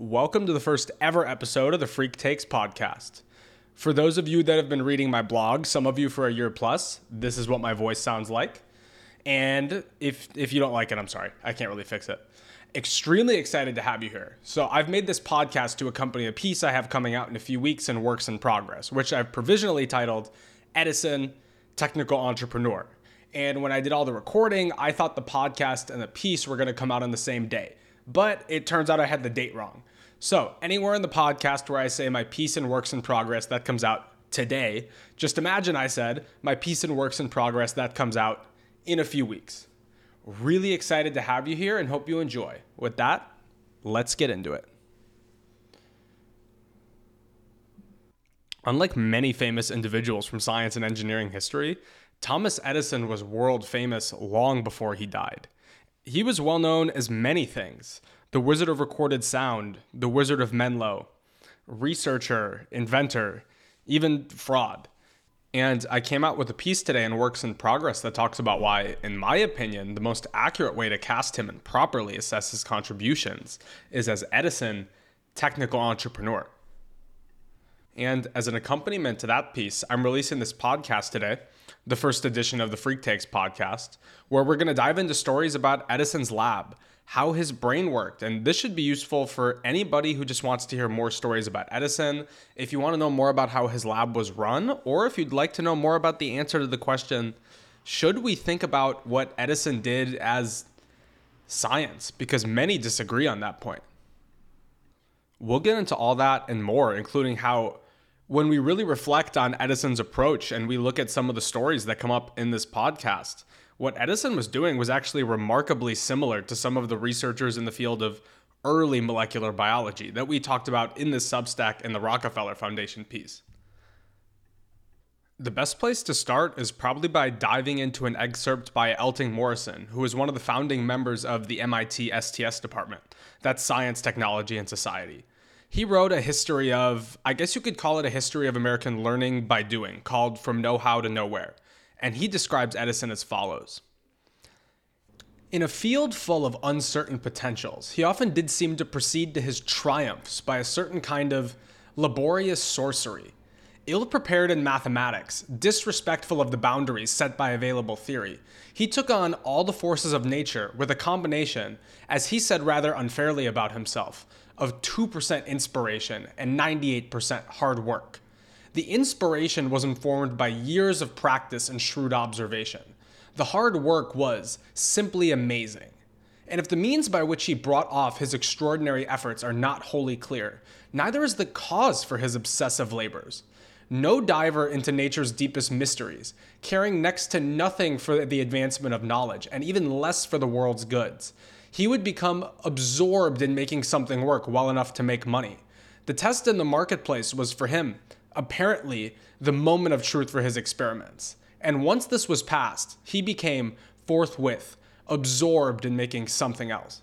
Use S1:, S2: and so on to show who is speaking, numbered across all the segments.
S1: Welcome to the first ever episode of the Freak Takes podcast. For those of you that have been reading my blog, some of you for a year plus, this is what my voice sounds like. And if you don't like it, I'm sorry. I can't really fix it. Extremely excited to have you here. So I've made this podcast to accompany a piece I have coming out in a few weeks in Works in Progress, which I've provisionally titled Edison, Technical Entrepreneur. And when I did all the recording, I thought the podcast and the piece were going to come out on the same day. But it turns out I had the date wrong. So anywhere in the podcast where I say my piece in Works in Progress, that comes out today, just imagine I said my piece in Works in Progress, that comes out in a few weeks. Really excited to have you here and hope you enjoy. With that, let's get into it. Unlike many famous individuals from science and engineering history, Thomas Edison was world famous long before he died. He was well known as many things: the Wizard of Recorded Sound, the Wizard of Menlo, researcher, inventor, even fraud. And I came out with a piece today in Works in Progress that talks about why, in my opinion, the most accurate way to cast him and properly assess his contributions is as Edison, technical entrepreneur. And as an accompaniment to that piece, I'm releasing this podcast today, the first edition of the Freak Takes podcast, where we're going to dive into stories about Edison's lab, how his brain worked. And this should be useful for anybody who just wants to hear more stories about Edison, if you want to know more about how his lab was run, or if you'd like to know more about the answer to the question, should we think about what Edison did as science? Because many disagree on that point. We'll get into all that and more, including how when we really reflect on Edison's approach and we look at some of the stories that come up in this podcast, what Edison was doing was actually remarkably similar to some of the researchers in the field of early molecular biology that we talked about in this Substack in the Rockefeller Foundation piece. The best place to start is probably by diving into an excerpt by Elting Morrison, who is one of the founding members of the MIT STS department. That's Science, Technology, and Society. He wrote a history of, I guess you could call it a history of American learning by doing, called From Know-How to Nowhere. And he describes Edison as follows. In a field full of uncertain potentials, he often did seem to proceed to his triumphs by a certain kind of laborious sorcery. Ill-prepared in mathematics, disrespectful of the boundaries set by available theory, he took on all the forces of nature with a combination, as he said rather unfairly about himself, of 2% inspiration and 98% hard work. The inspiration was informed by years of practice and shrewd observation. The hard work was simply amazing. And if the means by which he brought off his extraordinary efforts are not wholly clear, neither is the cause for his obsessive labors. No diver into nature's deepest mysteries, caring next to nothing for the advancement of knowledge, and even less for the world's goods. He would become absorbed in making something work well enough to make money. The test in the marketplace was for him, apparently, the moment of truth for his experiments. And once this was passed, he became, forthwith, absorbed in making something else.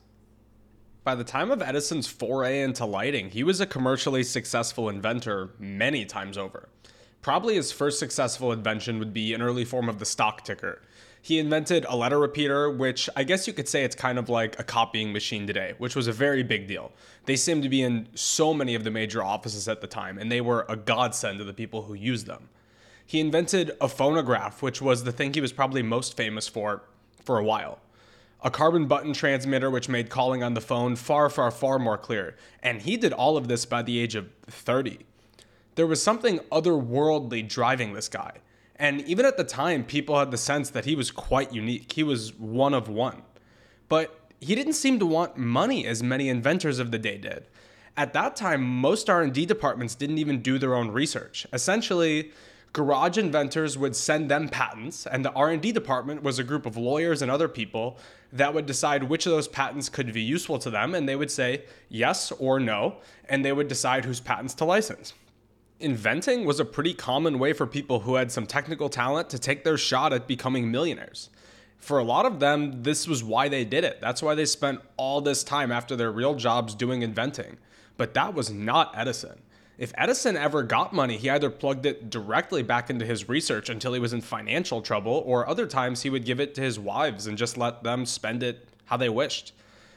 S1: By the time of Edison's foray into lighting, he was a commercially successful inventor many times over. Probably his first successful invention would be an early form of the stock ticker. He invented a letter repeater, which I guess you could say it's kind of like a copying machine today, which was a very big deal. They seemed to be in so many of the major offices at the time, and they were a godsend to the people who used them. He invented a phonograph, which was the thing he was probably most famous for a while. A carbon button transmitter, which made calling on the phone far, far, far more clear. And he did all of this by the age of 30. There was something otherworldly driving this guy. And even at the time, people had the sense that he was quite unique. He was one of one. But he didn't seem to want money as many inventors of the day did. At that time, most R&D departments didn't even do their own research. Essentially, garage inventors would send them patents, and the R&D department was a group of lawyers and other people that would decide which of those patents could be useful to them, and they would say yes or no, and they would decide whose patents to license. Inventing was a pretty common way for people who had some technical talent to take their shot at becoming millionaires. For a lot of them, this was why they did it. That's why they spent all this time after their real jobs doing inventing. But that was not Edison. If Edison ever got money, he either plugged it directly back into his research until he was in financial trouble, or other times he would give it to his wives and just let them spend it how they wished.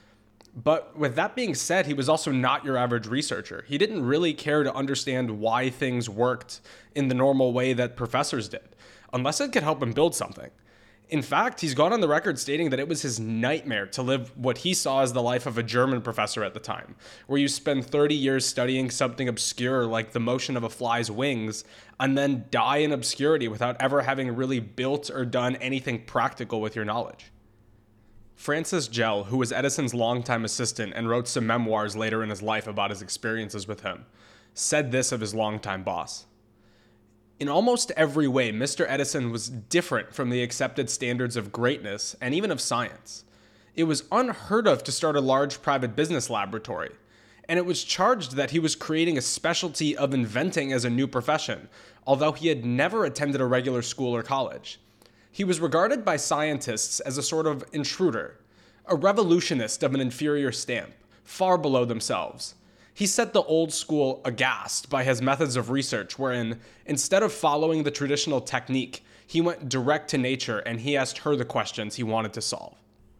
S1: But with that being said, he was also not your average researcher. He didn't really care to understand why things worked in the normal way that professors did, unless it could help him build something. In fact, he's gone on the record stating that it was his nightmare to live what he saw as the life of a German professor at the time, where you spend 30 years studying something obscure like the motion of a fly's wings, and then die in obscurity without ever having really built or done anything practical with your knowledge. Francis Gell, who was Edison's longtime assistant and wrote some memoirs later in his life about his experiences with him, said this of his longtime boss. In almost every way, Mr. Edison was different from the accepted standards of greatness and even of science. It was unheard of to start a large private business laboratory, and it was charged that he was creating a specialty of inventing as a new profession, although he had never attended a regular school or college. He was regarded by scientists as a sort of intruder, a revolutionist of an inferior stamp, far below themselves. He set the old school aghast by his methods of research, wherein, instead of following the traditional technique, he went direct to nature and he asked her the questions he wanted to solve.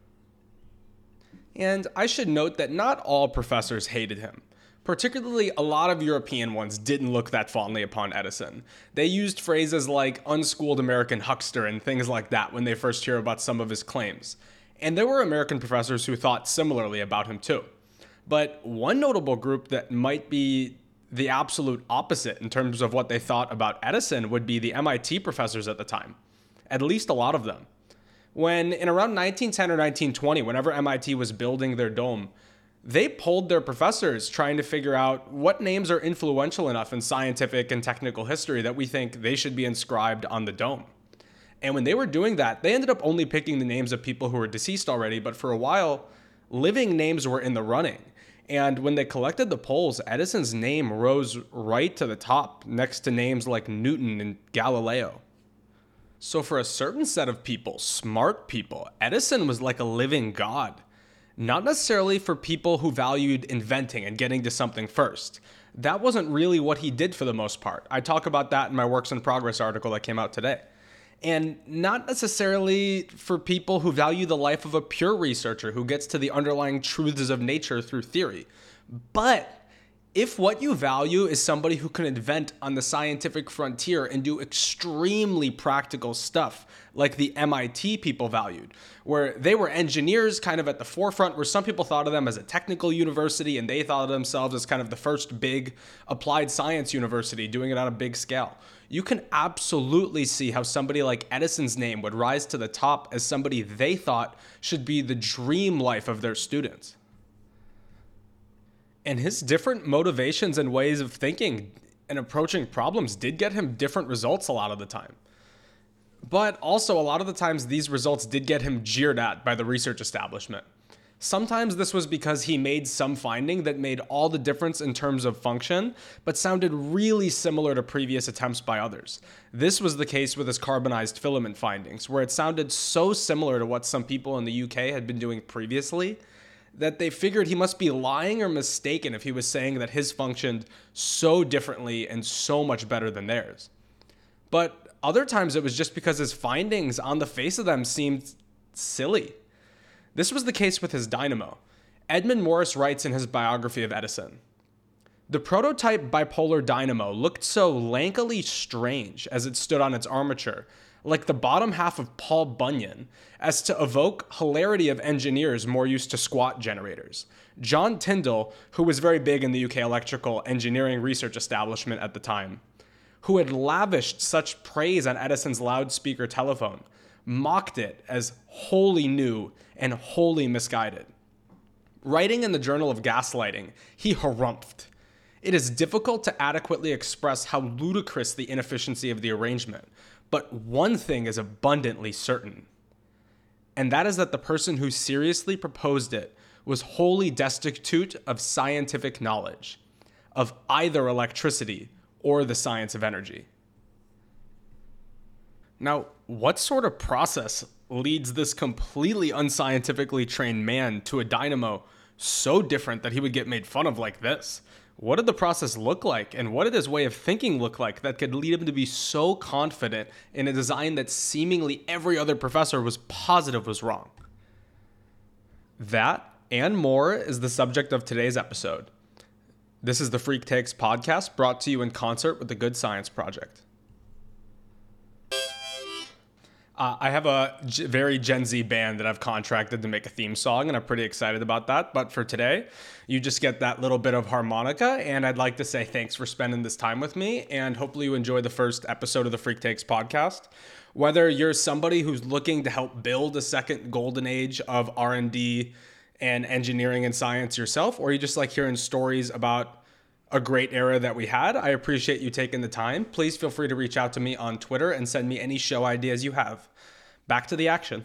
S1: And I should note that not all professors hated him. Particularly, a lot of European ones didn't look that fondly upon Edison. They used phrases like unschooled American huckster and things like that when they first hear about some of his claims. And there were American professors who thought similarly about him too. But one notable group that might be the absolute opposite in terms of what they thought about Edison would be the MIT professors at the time. At least a lot of them. When in around 1910 or 1920, whenever MIT was building their dome, they polled their professors trying to figure out what names are influential enough in scientific and technical history that we think they should be inscribed on the dome. And when they were doing that, they ended up only picking the names of people who were deceased already, but for a while, living names were in the running. And when they collected the polls, Edison's name rose right to the top next to names like Newton and Galileo. So for a certain set of people, smart people, Edison was like a living god. Not necessarily for people who valued inventing and getting to something first. That wasn't really what he did for the most part. I talk about that in my Works in Progress article that came out today. And not necessarily for people who value the life of a pure researcher who gets to the underlying truths of nature through theory. But if what you value is somebody who can invent on the scientific frontier and do extremely practical stuff like the MIT people valued, where they were engineers kind of at the forefront, where some people thought of them as a technical university and they thought of themselves as kind of the first big applied science university doing it on a big scale. You can absolutely see how somebody like Edison's name would rise to the top as somebody they thought should be the dream life of their students. And his different motivations and ways of thinking and approaching problems did get him different results a lot of the time. But also, a lot of the times, these results did get him jeered at by the research establishment. Sometimes this was because he made some finding that made all the difference in terms of function, but sounded really similar to previous attempts by others. This was the case with his carbonized filament findings, where it sounded so similar to what some people in the UK had been doing previously, that they figured he must be lying or mistaken if he was saying that his functioned so differently and so much better than theirs. But other times it was just because his findings on the face of them seemed silly. This was the case with his dynamo. Edmund Morris writes in his biography of Edison, "The prototype bipolar dynamo looked so lankily strange as it stood on its armature, like the bottom half of Paul Bunyan, as to evoke hilarity of engineers more used to squat generators. John Tyndall, who was very big in the UK electrical engineering research establishment at the time, who had lavished such praise on Edison's loudspeaker telephone, mocked it as wholly new and wholly misguided. Writing in the Journal of Gaslighting, he harumphed. It is difficult to adequately express how ludicrous the inefficiency of the arrangement, but one thing is abundantly certain, and that is that the person who seriously proposed it was wholly destitute of scientific knowledge, of either electricity or the science of energy." Now, what sort of process leads this completely unscientifically trained man to a dynamo so different that he would get made fun of like this? What did the process look like, and what did his way of thinking look like that could lead him to be so confident in a design that seemingly every other professor was positive was wrong? That and more is the subject of today's episode. This is the Freak Takes podcast, brought to you in concert with the Good Science Project. I have a very Gen Z band that I've contracted to make a theme song, and I'm pretty excited about that. But for today, you just get that little bit of harmonica, and I'd like to say thanks for spending this time with me, and hopefully you enjoy the first episode of the Freak Takes podcast. Whether you're somebody who's looking to help build a second golden age of R&D and engineering and science yourself, or you just like hearing stories about a great era that we had, I appreciate you taking the time. Please feel free to reach out to me on Twitter and send me any show ideas you have. Back to the action.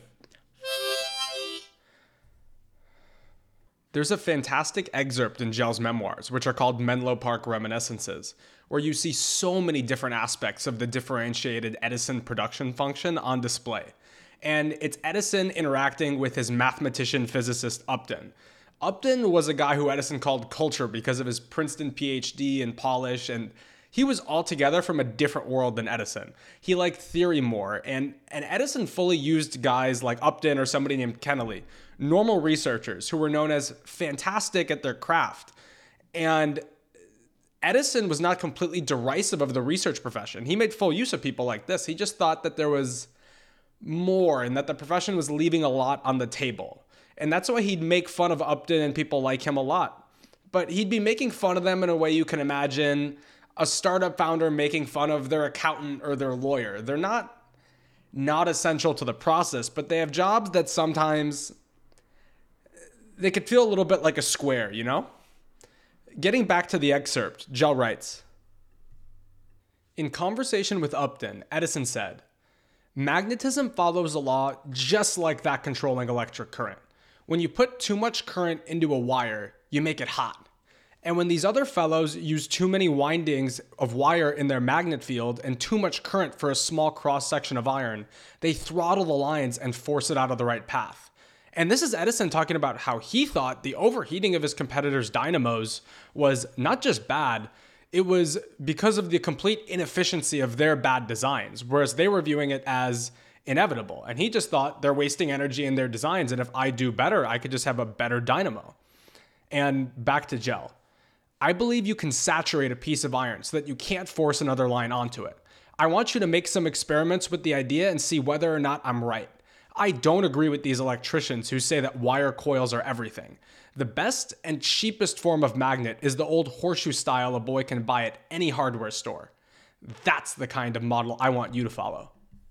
S1: There's a fantastic excerpt in Gel's memoirs, which are called Menlo Park Reminiscences, where you see so many different aspects of the differentiated Edison production function on display. And it's Edison interacting with his mathematician physicist Upton. Upton was a guy who Edison called culture because of his Princeton PhD and polish, and he was altogether from a different world than Edison. He liked theory more, and Edison fully used guys like Upton or somebody named Kennelly, normal researchers who were known as fantastic at their craft. And Edison was not completely derisive of the research profession. He made full use of people like this. He just thought that there was more and that the profession was leaving a lot on the table. And that's why he'd make fun of Upton and people like him a lot. But he'd be making fun of them in a way you can imagine a startup founder making fun of their accountant or their lawyer. They're not essential to the process, but they have jobs that sometimes they could feel a little bit like a square, you know? Getting back to the excerpt, Gel writes, in conversation with Upton, Edison said, magnetism follows a law just like that controlling electric current. When you put too much current into a wire, you make it hot. And when these other fellows use too many windings of wire in their magnet field and too much current for a small cross-section of iron, they throttle the lines and force it out of the right path. And this is Edison talking about how he thought the overheating of his competitors' dynamos was not just bad, it was because of the complete inefficiency of their bad designs, whereas they were viewing it as inevitable. And he just thought they're wasting energy in their designs, and if I do better, I could just have a better dynamo. And back to Gel. I believe you can saturate a piece of iron so that you can't force another line onto it. I want you to make some experiments with the idea and see whether or not I'm right. I don't agree with these electricians who say that wire coils are everything. The best and cheapest form of magnet is the old horseshoe style a boy can buy at any hardware store. That's the kind of model I want you to follow.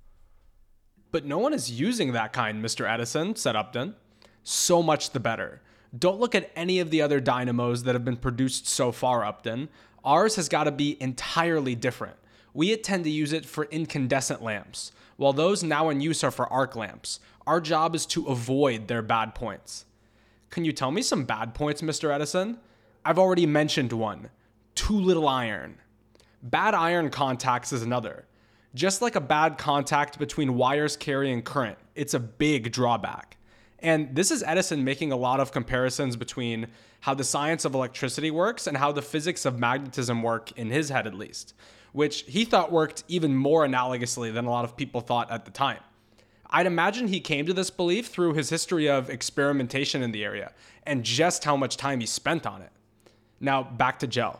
S1: But no one is using that kind, Mr. Edison, said Upton. So much the better. Don't look at any of the other dynamos that have been produced so far, Upton. Ours has got to be entirely different. We intend to use it for incandescent lamps, while those now in use are for arc lamps. Our job is to avoid their bad points. Can you tell me some bad points, Mr. Edison? I've already mentioned one. Too little iron. Bad iron contacts is another. Just like a bad contact between wires carrying current, it's a big drawback. And this is Edison making a lot of comparisons between how the science of electricity works and how the physics of magnetism work, in his head at least, which he thought worked even more analogously than a lot of people thought at the time. I'd imagine he came to this belief through his history of experimentation in the area and just how much time he spent on it. Now, back to Gel.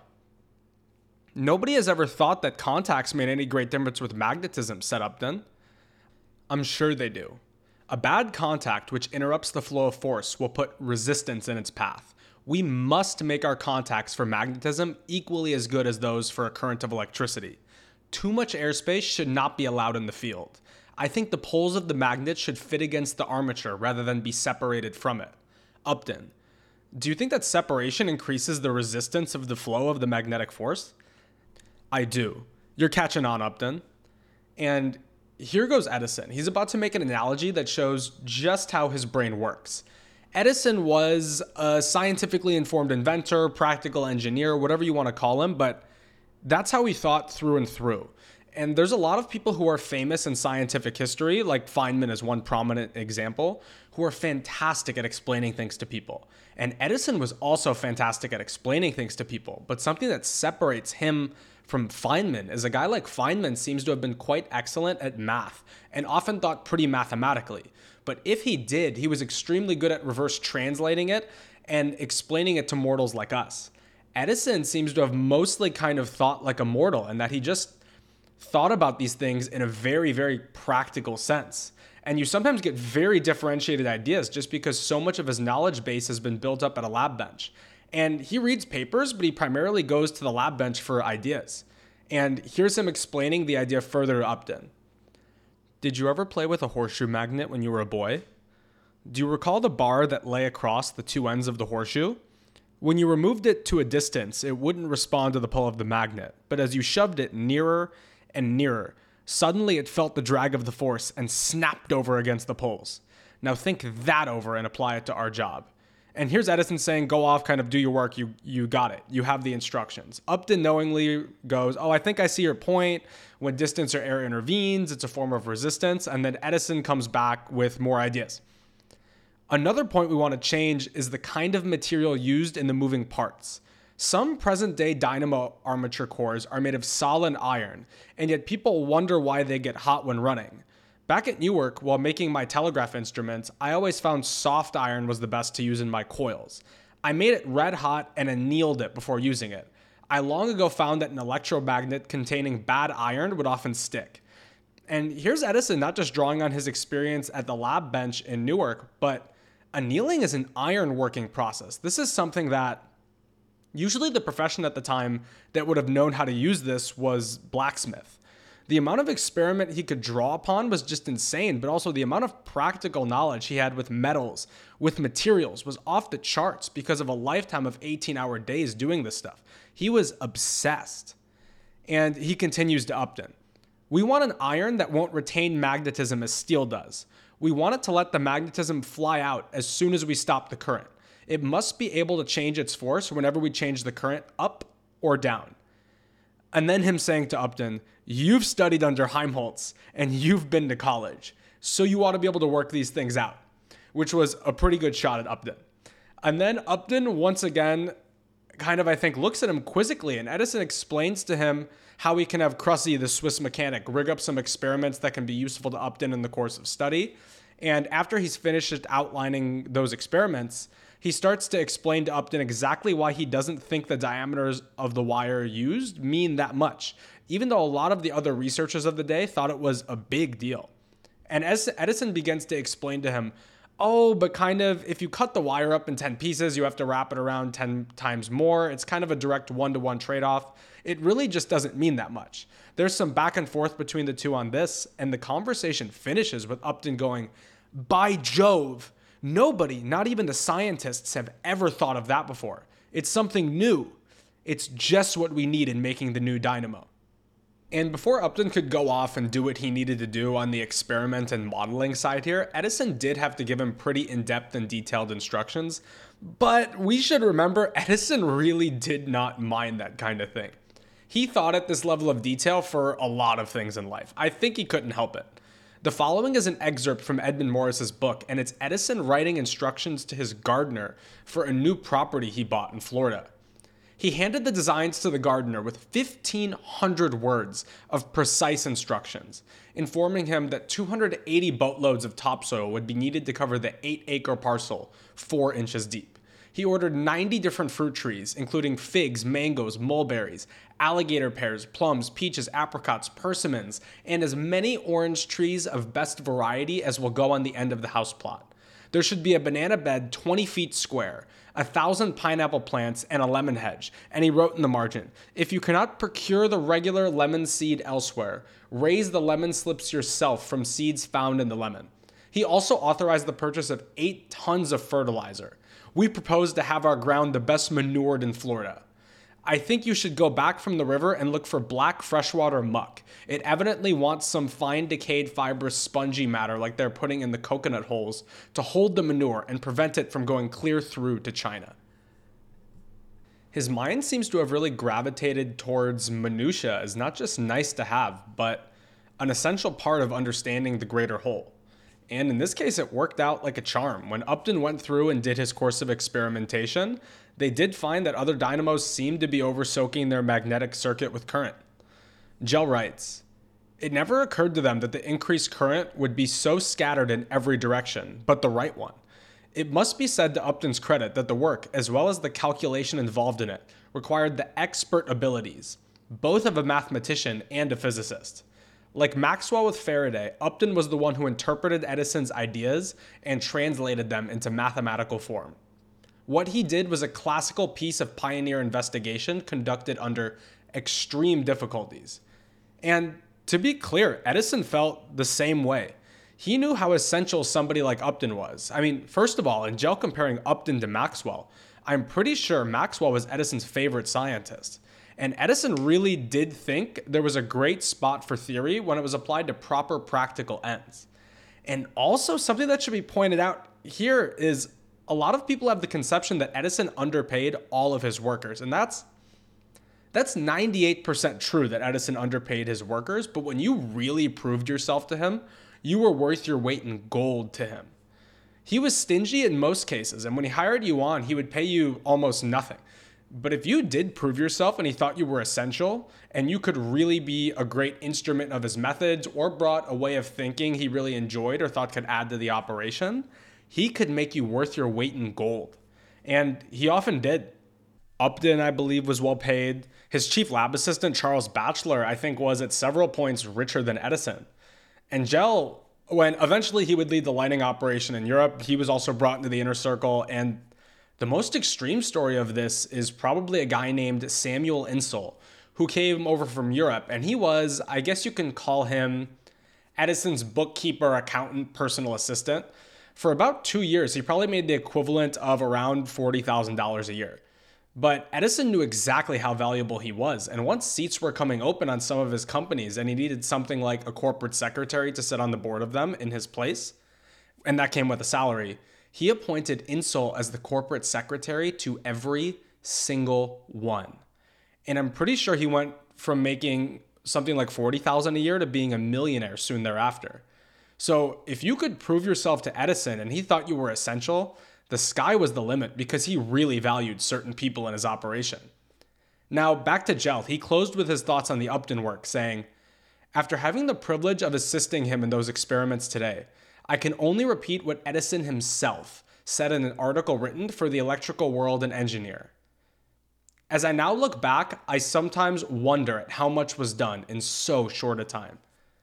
S1: Nobody has ever thought that contacts made any great difference with magnetism, said Upton. I'm sure they do. A bad contact which interrupts the flow of force will put resistance in its path. We must make our contacts for magnetism equally as good as those for a current of electricity. Too much airspace should not be allowed in the field. I think the poles of the magnet should fit against the armature rather than be separated from it. Upton, do you think that separation increases the resistance of the flow of the magnetic force? I do. You're catching on, Upton. And here goes Edison. He's about to make an analogy that shows just how his brain works. Edison was a scientifically informed inventor, practical engineer, whatever you want to call him, but that's how he thought through and through. And there's a lot of people who are famous in scientific history, like Feynman is one prominent example, who are fantastic at explaining things to people. And Edison was also fantastic at explaining things to people, but something that separates him from Feynman is a guy like Feynman seems to have been quite excellent at math and often thought pretty mathematically. But if he did, he was extremely good at reverse translating it and explaining it to mortals like us. Edison seems to have mostly kind of thought like a mortal, and that he just thought about these things in a very, very practical sense. And you sometimes get very differentiated ideas just because so much of his knowledge base has been built up at a lab bench. And he reads papers, but he primarily goes to the lab bench for ideas. And here's him explaining the idea further to Upton. Did you ever play with a horseshoe magnet when you were a boy? Do you recall the bar that lay across the two ends of the horseshoe? When you removed it to a distance, it wouldn't respond to the pull of the magnet, but as you shoved it nearer and nearer, suddenly it felt the drag of the force and snapped over against the poles. Now think that over and apply it to our job. And here's Edison saying, go off, kind of do your work, you got it. You have the instructions. Upton knowingly goes, oh, I think I see your point. When distance or air intervenes, it's a form of resistance. And then Edison comes back with more ideas. Another point we want to change is the kind of material used in the moving parts. Some present-day dynamo armature cores are made of solid iron, and yet people wonder why they get hot when running. Back at Newark, while making my telegraph instruments, I always found soft iron was the best to use in my coils. I made it red hot and annealed it before using it. I long ago found that an electromagnet containing bad iron would often stick. And here's Edison not just drawing on his experience at the lab bench in Newark, but annealing is an iron working process. This is something that usually the profession at the time that would have known how to use this was blacksmith. The amount of experiment he could draw upon was just insane, but also the amount of practical knowledge he had with metals, with materials, was off the charts because of a lifetime of 18-hour days doing this stuff. He was obsessed. And he continues to Upton. We want an iron that won't retain magnetism as steel does. We want it to let the magnetism fly out as soon as we stop the current. It must be able to change its force whenever we change the current up or down. And then him saying to Upton, you've studied under Helmholtz and you've been to college, so you ought to be able to work these things out, which was a pretty good shot at Upton. And then Upton once again kind of, I think, looks at him quizzically, and Edison explains to him how he can have Crusy, the Swiss mechanic, rig up some experiments that can be useful to Upton in the course of study. And after he's finished outlining those experiments, he starts to explain to Upton exactly why he doesn't think the diameters of the wire used mean that much, even though a lot of the other researchers of the day thought it was a big deal. And as Edison begins to explain to him, oh, but kind of, if you cut the wire up in 10 pieces, you have to wrap it around 10 times more. It's kind of a direct one-to-one trade-off. It really just doesn't mean that much. There's some back and forth between the two on this, and the conversation finishes with Upton going, by Jove, nobody, not even the scientists, have ever thought of that before. It's something new. It's just what we need in making the new dynamo. And before Upton could go off and do what he needed to do on the experiment and modeling side here, Edison did have to give him pretty in-depth and detailed instructions. But we should remember, Edison really did not mind that kind of thing. He thought at this level of detail for a lot of things in life. I think he couldn't help it. The following is an excerpt from Edmund Morris's book, and it's Edison writing instructions to his gardener for a new property he bought in Florida. He handed the designs to the gardener with 1,500 words of precise instructions, informing him that 280 boatloads of topsoil would be needed to cover the 8-acre parcel, 4 inches deep. He ordered 90 different fruit trees, including figs, mangoes, mulberries, alligator pears, plums, peaches, apricots, persimmons, and as many orange trees of best variety as will go on the end of the house plot. There should be a banana bed 20 feet square, 1,000 pineapple plants, and a lemon hedge. And he wrote in the margin, if you cannot procure the regular lemon seed elsewhere, raise the lemon slips yourself from seeds found in the lemon. He also authorized the purchase of 8 tons of fertilizer. We propose to have our ground the best manured in Florida. I think you should go back from the river and look for black freshwater muck. It evidently wants some fine decayed fibrous spongy matter like they're putting in the coconut holes to hold the manure and prevent it from going clear through to China. His mind seems to have really gravitated towards minutia as not just nice to have, but an essential part of understanding the greater whole. And in this case, it worked out like a charm. When Upton went through and did his course of experimentation, they did find that other dynamos seemed to be over-soaking their magnetic circuit with current. Gell writes, It never occurred to them that the increased current would be so scattered in every direction, but the right one. It must be said to Upton's credit that the work, as well as the calculation involved in it, required the expert abilities, both of a mathematician and a physicist. Like Maxwell with Faraday, Upton was the one who interpreted Edison's ideas and translated them into mathematical form. What he did was a classical piece of pioneer investigation conducted under extreme difficulties. And to be clear, Edison felt the same way. He knew how essential somebody like Upton was. I mean, first of all, in Gell comparing Upton to Maxwell, I'm pretty sure Maxwell was Edison's favorite scientist. And Edison really did think there was a great spot for theory when it was applied to proper practical ends. And also, something that should be pointed out here is a lot of people have the conception that Edison underpaid all of his workers. And that's 98% true that Edison underpaid his workers. But when you really proved yourself to him, you were worth your weight in gold to him. He was stingy in most cases, and when he hired you on, he would pay you almost nothing. But if you did prove yourself and he thought you were essential, and you could really be a great instrument of his methods or brought a way of thinking he really enjoyed or thought could add to the operation, he could make you worth your weight in gold. And he often did. Upton, I believe, was well paid. His chief lab assistant, Charles Batchelor, I think was at several points richer than Edison. And Gell, when eventually he would lead the lighting operation in Europe, he was also brought into the inner circle. And the most extreme story of this is probably a guy named Samuel Insull, who came over from Europe. And he was, I guess you can call him Edison's bookkeeper, accountant, personal assistant. For about 2 years, he probably made the equivalent of around $40,000 a year. But Edison knew exactly how valuable he was, and once seats were coming open on some of his companies and he needed something like a corporate secretary to sit on the board of them in his place, and that came with a salary, he appointed Insull as the corporate secretary to every single one. And I'm pretty sure he went from making something like $40,000 a year to being a millionaire soon thereafter. So if you could prove yourself to Edison and he thought you were essential, the sky was the limit because he really valued certain people in his operation. Now, back to Gell. He closed with his thoughts on the Upton work, saying, "After having the privilege of assisting him in those experiments today, I can only repeat what Edison himself said in an article written for the Electrical World and Engineer. As I now look back, I sometimes wonder at how much was done in so short a time."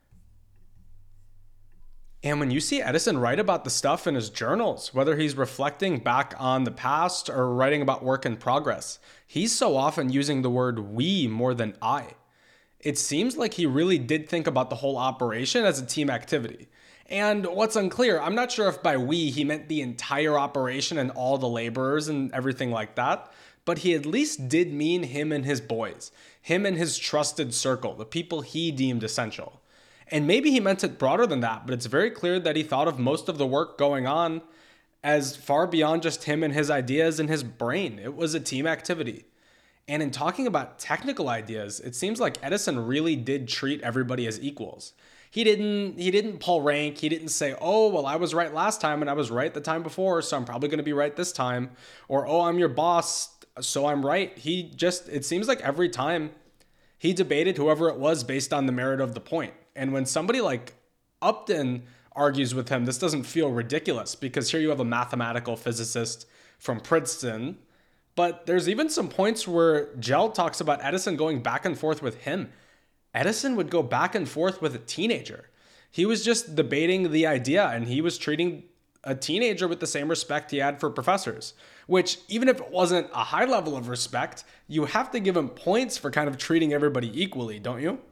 S1: And when you see Edison write about the stuff in his journals, whether he's reflecting back on the past or writing about work in progress, he's so often using the word we more than I. It seems like he really did think about the whole operation as a team activity. And what's unclear, I'm not sure if by we he meant the entire operation and all the laborers and everything like that, but he at least did mean him and his boys, him and his trusted circle, the people he deemed essential. And maybe he meant it broader than that, but it's very clear that he thought of most of the work going on as far beyond just him and his ideas in his brain. It was a team activity. And in talking about technical ideas, it seems like Edison really did treat everybody as equals. He didn't pull rank. He didn't say, "Oh, well, I was right last time and I was right the time before, so I'm probably going to be right this time." Or, "Oh, I'm your boss, so I'm right." It seems like every time he debated whoever it was based on the merit of the point. And when somebody like Upton argues with him, this doesn't feel ridiculous because here you have a mathematical physicist from Princeton. But there's even some points where Gell talks about Edison going back and forth with him. Edison would go back and forth with a teenager. He was just debating the idea and he was treating a teenager with the same respect he had for professors, which even if it wasn't a high level of respect, you have to give him points for kind of treating everybody equally, don't you?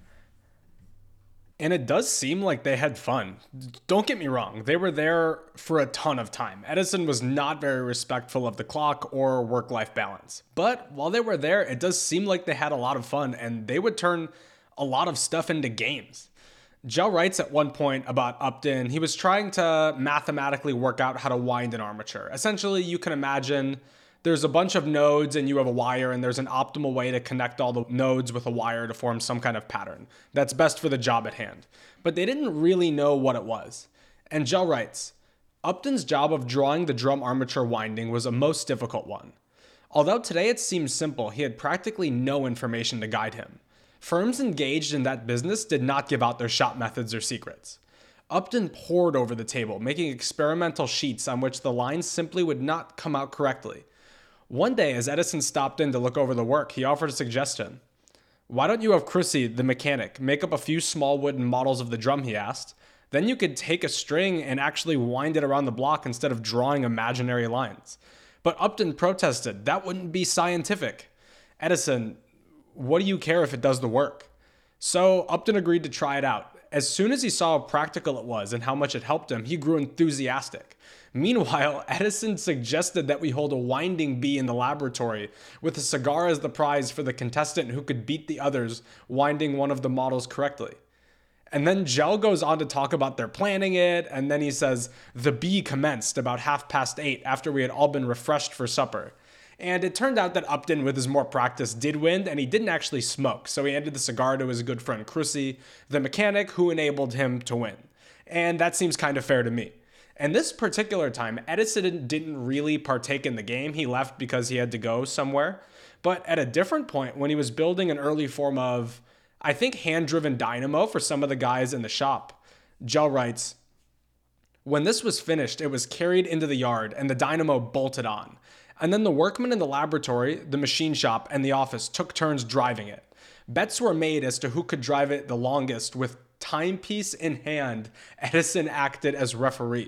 S1: And it does seem like they had fun. Don't get me wrong, they were there for a ton of time. Edison was not very respectful of the clock or work-life balance. But while they were there, it does seem like they had a lot of fun and they would turn a lot of stuff into games. Gell writes at one point about Upton, he was trying to mathematically work out how to wind an armature. Essentially, you can imagine there's a bunch of nodes and you have a wire and there's an optimal way to connect all the nodes with a wire to form some kind of pattern that's best for the job at hand. But they didn't really know what it was. And Gell writes, Upton's job of drawing the drum armature winding was a most difficult one. Although today it seems simple, he had practically no information to guide him. Firms engaged in that business did not give out their shop methods or secrets. Upton pored over the table, making experimental sheets on which the lines simply would not come out correctly. One day, as Edison stopped in to look over the work, he offered a suggestion. "Why don't you have Chrissy, the mechanic, make up a few small wooden models of the drum?" he asked. "Then you could take a string and actually wind it around the block instead of drawing imaginary lines." But Upton protested. "That wouldn't be scientific." "Edison, what do you care if it does the work?" So Upton agreed to try it out. As soon as he saw how practical it was and how much it helped him, he grew enthusiastic. Meanwhile, Edison suggested that we hold a winding bee in the laboratory with a cigar as the prize for the contestant who could beat the others winding one of the models correctly. And then Gell goes on to talk about their planning it, and then he says, "The bee commenced about 8:30 after we had all been refreshed for supper." And it turned out that Upton, with his more practice, did win, and he didn't actually smoke, so he handed the cigar to his good friend Chrissy, the mechanic, who enabled him to win. And that seems kind of fair to me. And this particular time, Edison didn't really partake in the game. He left because he had to go somewhere. But at a different point, when he was building an early form of, I think, hand-driven dynamo for some of the guys in the shop, Gell writes, "When this was finished, it was carried into the yard and the dynamo bolted on. And then the workmen in the laboratory, the machine shop, and the office took turns driving it. Bets were made as to who could drive it the longest. With timepiece in hand, Edison acted as referee."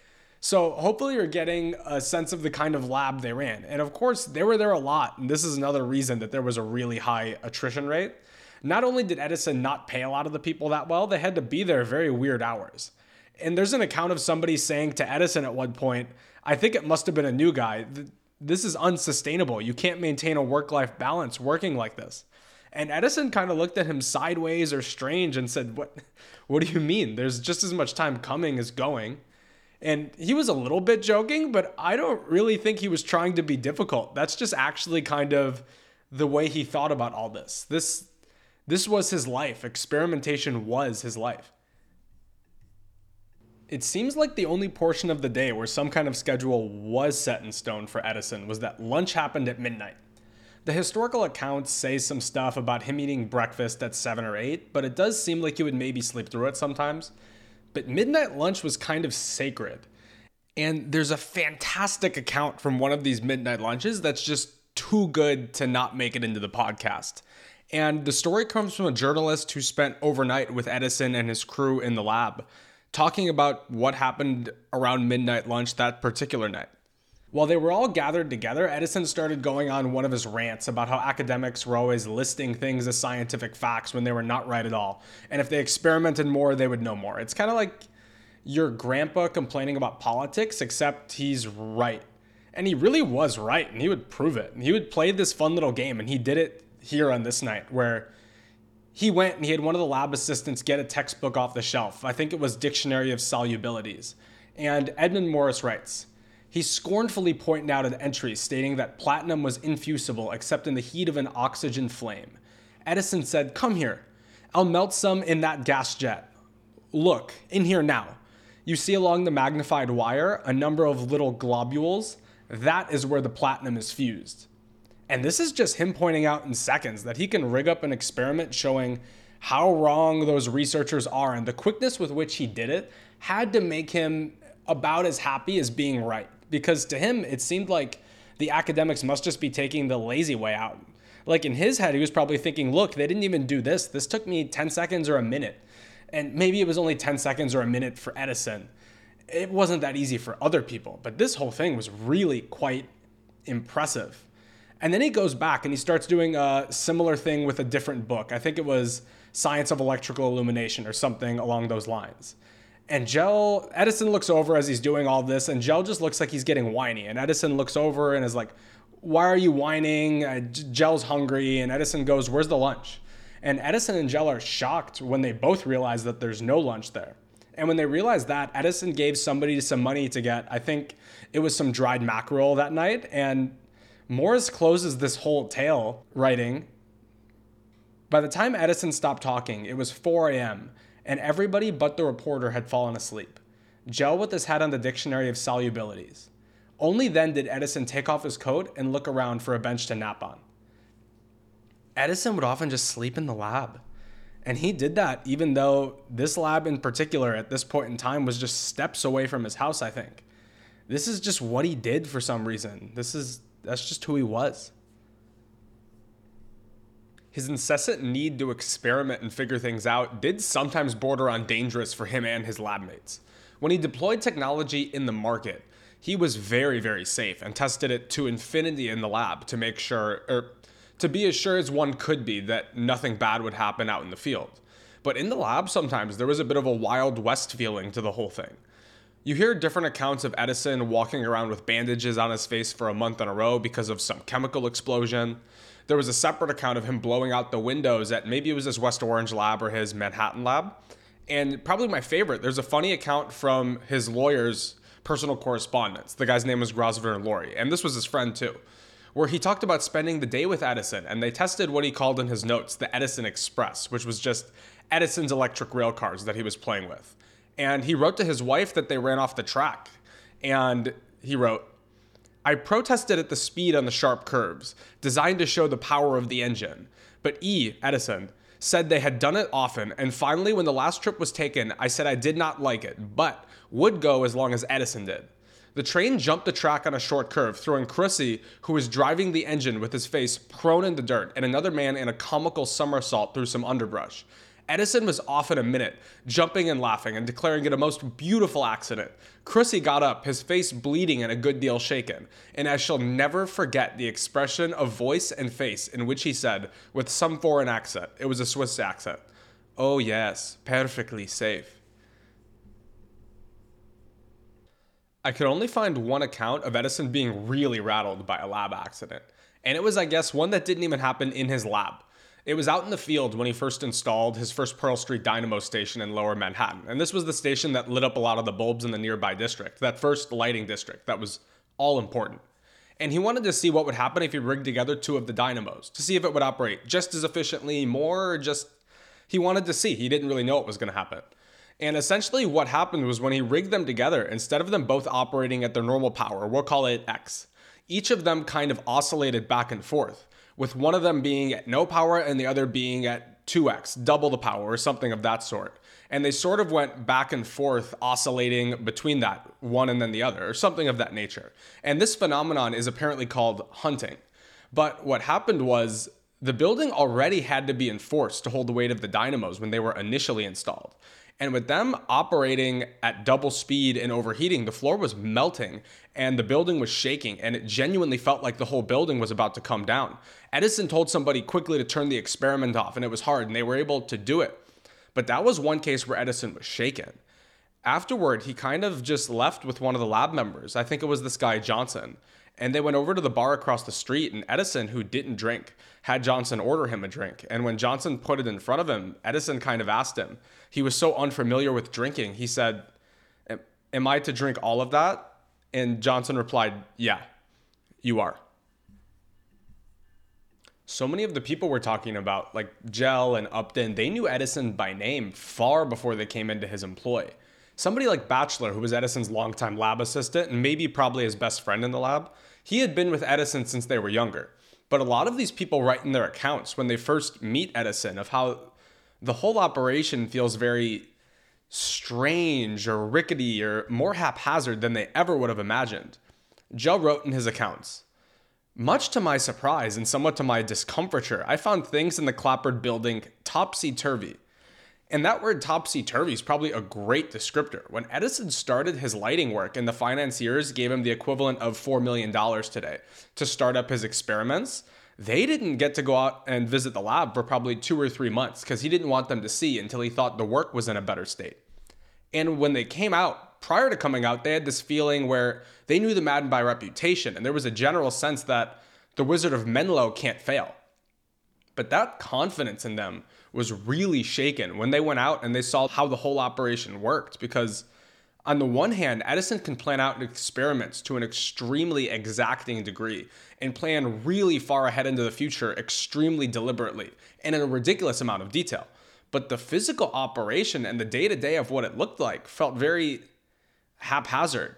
S1: So hopefully you're getting a sense of the kind of lab they ran. And of course, they were there a lot. And this is another reason that there was a really high attrition rate. Not only did Edison not pay a lot of the people that well, they had to be there very weird hours. And there's an account of somebody saying to Edison at one point, I think it must have been a new guy, "This is unsustainable. You can't maintain a work-life balance working like this." And Edison kind of looked at him sideways or strange and said, What do you mean? There's just as much time coming as going." And he was a little bit joking, but I don't really think he was trying to be difficult. That's just actually kind of the way he thought about all this. This was his life. Experimentation was his life. It seems like the only portion of the day where some kind of schedule was set in stone for Edison was that lunch happened at midnight. The historical accounts say some stuff about him eating breakfast at 7 or 8, but it does seem like he would maybe sleep through it sometimes. But midnight lunch was kind of sacred. And there's a fantastic account from one of these midnight lunches that's just too good to not make it into the podcast. And the story comes from a journalist who spent overnight with Edison and his crew in the lab, talking about what happened around midnight lunch that particular night. While they were all gathered together, Edison started going on one of his rants about how academics were always listing things as scientific facts when they were not right at all. And if they experimented more, they would know more. It's kind of like your grandpa complaining about politics, except he's right. And he really was right, and he would prove it. And he would play this fun little game, and he did it here on this night, where he went and he had one of the lab assistants get a textbook off the shelf. I think it was Dictionary of Solubilities. And Edmund Morris writes, "He scornfully pointed out an entry stating that platinum was infusible except in the heat of an oxygen flame. Edison said, 'Come here. I'll melt some in that gas jet. Look, in here now. You see along the magnified wire a number of little globules? That is where the platinum is fused.'" And this is just him pointing out in seconds that he can rig up an experiment showing how wrong those researchers are, and the quickness with which he did it had to make him about as happy as being right. Because to him, it seemed like the academics must just be taking the lazy way out. Like in his head, he was probably thinking, look, they didn't even do this. This took me 10 seconds or a minute. And maybe it was only 10 seconds or a minute for Edison. It wasn't that easy for other people, but this whole thing was really quite impressive. And then he goes back and he starts doing a similar thing with a different book. I think it was Science of Electrical Illumination or something along those lines. And Edison looks over as he's doing all this, and Gell just looks like he's getting whiny. And Edison looks over and is like, "Why are you whining?" Gell's hungry, and Edison goes, "Where's the lunch?" And Edison and Gell are shocked when they both realize that there's no lunch there. And when they realized that, Edison gave somebody some money to get, I think it was some dried mackerel that night, and Morris closes this whole tale writing, "By the time Edison stopped talking, it was 4 a.m., and everybody but the reporter had fallen asleep. Gell with his head on the Dictionary of Solubilities. Only then did Edison take off his coat and look around for a bench to nap on." Edison would often just sleep in the lab. And he did that even though this lab in particular at this point in time was just steps away from his house, I think. This is just what he did for some reason. That's just who he was. His incessant need to experiment and figure things out did sometimes border on dangerous for him and his lab mates. When he deployed technology in the market, he was very, very safe and tested it to infinity in the lab to make sure, or to be as sure as one could be that nothing bad would happen out in the field. But in the lab, sometimes there was a bit of a Wild West feeling to the whole thing. You hear different accounts of Edison walking around with bandages on his face for a month in a row because of some chemical explosion. There was a separate account of him blowing out the windows at maybe it was his West Orange lab or his Manhattan lab. And probably my favorite, there's a funny account from his lawyer's personal correspondence. The guy's name was Grosvenor Laurie, and this was his friend too, where he talked about spending the day with Edison, and they tested what he called in his notes the Edison Express, which was just Edison's electric rail cars that he was playing with. And he wrote to his wife that they ran off the track. And he wrote, I protested at the speed on the sharp curves, designed to show the power of the engine. But Edison, said they had done it often, and finally when the last trip was taken, I said I did not like it, but would go as long as Edison did. The train jumped the track on a short curve, throwing Crissy, who was driving the engine with his face prone in the dirt, and another man in a comical somersault through some underbrush. Edison was off in a minute, jumping and laughing and declaring it a most beautiful accident. Crissy got up, his face bleeding and a good deal shaken, and I shall never forget the expression of voice and face in which he said, with some foreign accent, it was a Swiss accent, "Oh yes, perfectly safe." I could only find one account of Edison being really rattled by a lab accident, and it was, I guess, one that didn't even happen in his lab. It was out in the field when he first installed his first Pearl Street Dynamo station in Lower Manhattan. And this was the station that lit up a lot of the bulbs in the nearby district, that first lighting district that was all important. And he wanted to see what would happen if he rigged together two of the dynamos, to see if it would operate just as efficiently, more, or just, he wanted to see. He didn't really know what was going to happen. And essentially what happened was when he rigged them together, instead of them both operating at their normal power, we'll call it X, each of them kind of oscillated back and forth, with one of them being at no power and the other being at 2x, double the power or something of that sort. And they sort of went back and forth oscillating between that one and then the other or something of that nature. And this phenomenon is apparently called hunting. But what happened was the building already had to be enforced to hold the weight of the dynamos when they were initially installed. And with them operating at double speed and overheating, the floor was melting and the building was shaking, and it genuinely felt like the whole building was about to come down. Edison told somebody quickly to turn the experiment off, and it was hard, and they were able to do it. But that was one case where Edison was shaken. Afterward, he kind of just left with one of the lab members. I think it was this guy, Johnson. And they went over to the bar across the street, and Edison, who didn't drink, had Johnson order him a drink. And when Johnson put it in front of him, Edison kind of asked him. He was so unfamiliar with drinking. He said, "Am I to drink all of that?" And Johnson replied, "Yeah, you are." So many of the people we're talking about, like Gell and Upton, they knew Edison by name far before they came into his employ. Somebody like Batchelor, who was Edison's longtime lab assistant and maybe probably his best friend in the lab, he had been with Edison since they were younger. But a lot of these people write in their accounts when they first meet Edison of how the whole operation feels very strange or rickety or more haphazard than they ever would have imagined. Gell wrote in his accounts, "Much to my surprise and somewhat to my discomfiture, I found things in the clapboard building topsy-turvy." And that word topsy-turvy is probably a great descriptor. When Edison started his lighting work and the financiers gave him the equivalent of $4 million today to start up his experiments, they didn't get to go out and visit the lab for probably 2 or 3 months because he didn't want them to see until he thought the work was in a better state. And when they came out, prior to coming out, they had this feeling where they knew the man by reputation, and there was a general sense that the Wizard of Menlo can't fail. But that confidence in them was really shaken when they went out and they saw how the whole operation worked, because on the one hand, Edison can plan out experiments to an extremely exacting degree and plan really far ahead into the future extremely deliberately and in a ridiculous amount of detail. But the physical operation and the day-to-day of what it looked like felt very haphazard.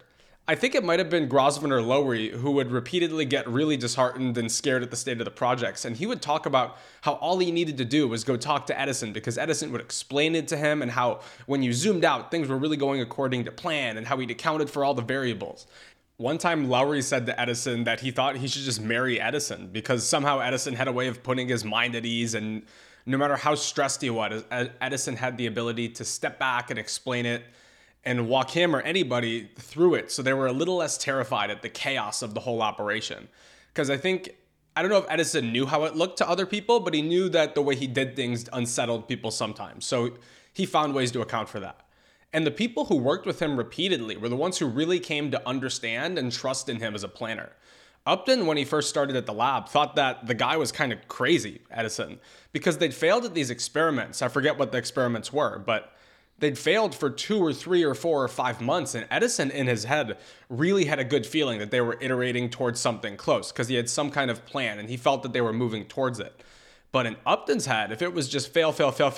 S1: I think it might have been Grosvenor Lowery who would repeatedly get really disheartened and scared at the state of the projects. And he would talk about how all he needed to do was go talk to Edison because Edison would explain it to him, and how when you zoomed out, things were really going according to plan, and how he'd accounted for all the variables. One time, Lowery said to Edison that he thought he should just marry Edison because somehow Edison had a way of putting his mind at ease, and no matter how stressed he was, Edison had the ability to step back and explain it and walk him or anybody through it, so they were a little less terrified at the chaos of the whole operation. Because I don't know if Edison knew how it looked to other people, but he knew that the way he did things unsettled people sometimes. So he found ways to account for that. And the people who worked with him repeatedly were the ones who really came to understand and trust in him as a planner. Upton, when he first started at the lab, thought that the guy was kind of crazy, Edison, because they'd failed at these experiments. I forget what the experiments were, but they'd failed for 2 or 3 or 4 or 5 months, and Edison in his head really had a good feeling that they were iterating towards something close because he had some kind of plan and he felt that they were moving towards it. But in Upton's head, if it was just fail,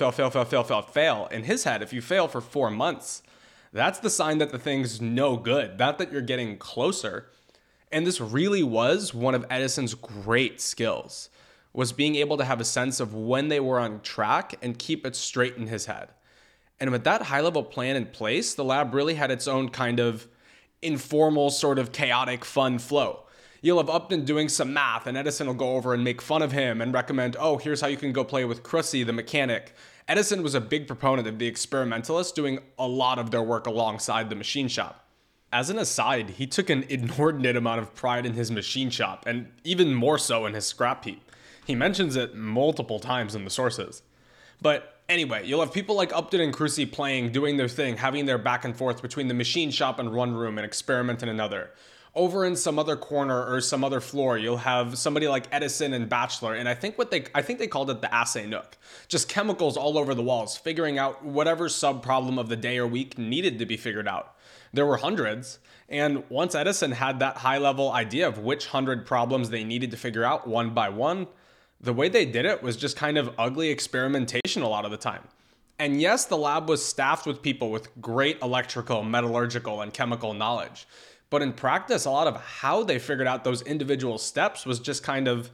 S1: in his head, if you fail for 4 months, that's the sign that the thing's no good, not that you're getting closer. And this really was one of Edison's great skills, was being able to have a sense of when they were on track and keep it straight in his head. And with that high-level plan in place, the lab really had its own kind of informal, sort of chaotic, fun flow. You'll have Upton doing some math, and Edison will go over and make fun of him and recommend, oh, here's how you can go play with Crussy, the mechanic. Edison was a big proponent of the experimentalists doing a lot of their work alongside the machine shop. As an aside, he took an inordinate amount of pride in his machine shop, and even more so in his scrap heap. He mentions it multiple times in the sources. But anyway, you'll have people like Upton and Crusoe playing, doing their thing, having their back and forth between the machine shop and one room and experiment in another. Over in some other corner or some other floor, you'll have somebody like Edison and Batchelor, and I think they called it the assay nook. Just chemicals all over the walls, figuring out whatever sub-problem of the day or week needed to be figured out. There were hundreds, and once Edison had that high-level idea of which 100 problems they needed to figure out one by one, the way they did it was just kind of ugly experimentation a lot of the time. And yes, the lab was staffed with people with great electrical, metallurgical, and chemical knowledge. But in practice, a lot of how they figured out those individual steps was just kind of